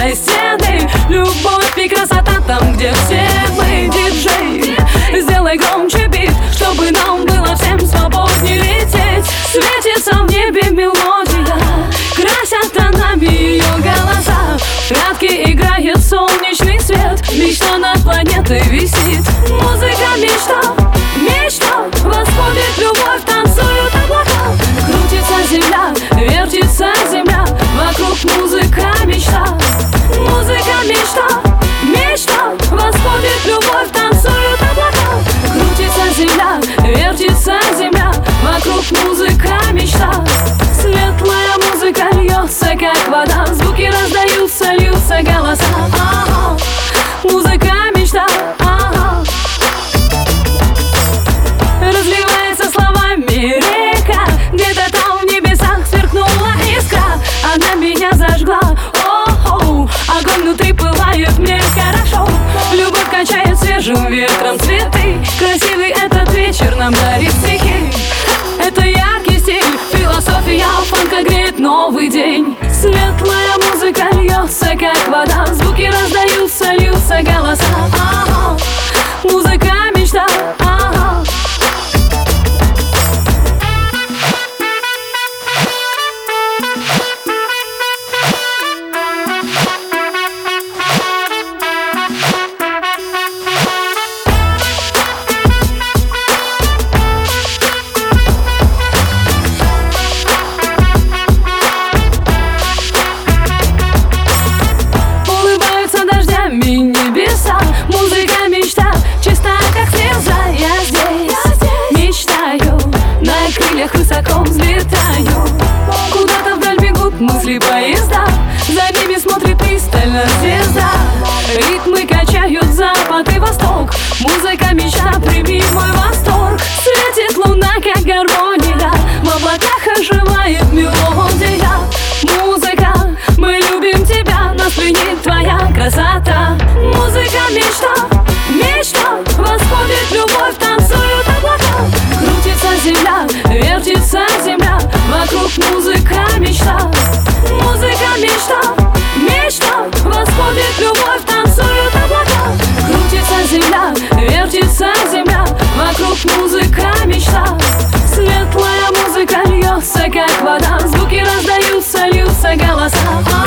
белой стены. Любовь и красота там, где все мы. Диджей, сделай громче бит, чтобы нам было всем свободнее лететь. Светится в небе мелодия, красят тонами ее голоса. В прятки играет солнечный свет, мечта над планетой висит. Музыка мечта, мечта, восходит любовь, танцуют облака. Крутится земля, вертится земля, вокруг музыка мечта. Музыка мечта, мечта, восходит любовь, танцуют облака. Крутится земля, вертится земля, вокруг музыка мечта. Светлая музыка льется, как вода, звуки раздаются, льются голоса. Музыка мечта, разливается словами река. Где-то там в небесах сверкнула искра, она меня зажгла. Огонь внутри пылает, мне хорошо. Любовь качает свежим ветром цветы. Красивый этот вечер нам дарит стихи. Это яркий стиль, философия фанка греет новый день. Светлая музыка льется, как вода, звуки раздаются, льются голоса. Музыка мечта. Небеса, музыка мечта, чиста как слеза. Я здесь мечтаю, на крыльях высоко взлетаю. Куда-то вдаль бегут мысли поезда, за ними смотрит пристально звезда. Ритмы качают запад и восток, музыка мечта, прими мой восторг. Светит луна, как гармония, в облаках оживает мелодия. Музыка, мы любим тебя, нас пленит твоя красота. Музыка мечта, мечта, восходит любовь, танцуют облака. Крутится земля, вертится земля, вокруг музыка мечта. Музыка мечта, мечта, восходит любовь, танцуют облака. Крутится земля, вертится земля, вокруг музыка мечта. Светлая музыка льется, как вода, звуки раздаются, льются голоса.